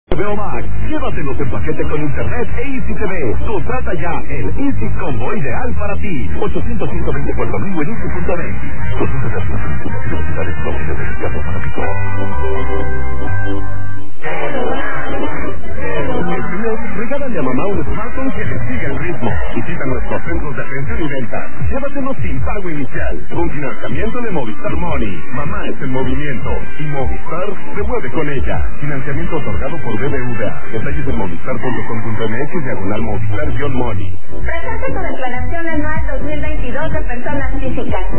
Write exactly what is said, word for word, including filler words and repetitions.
Veo Max, llévatelos en paquete con internet e Easy T V. Contrata ya el Easy Combo ideal para ti. ochocientos ciento veinticuatro mil en Easy punto net. Regálale a mamá un smartphone que le siga el ritmo. Visita nuestros centros de atención y venta. Llévatelo sin pago inicial. Con financiamiento de Movistar Money. Mamá es el movimiento. Y Movistar se mueve con ella. Financiamiento otorgado por B B V A. Detalles en movistar punto com punto m x diagonal Movistar-Money. Presente con declaración anual dos mil veintidós de personas físicas.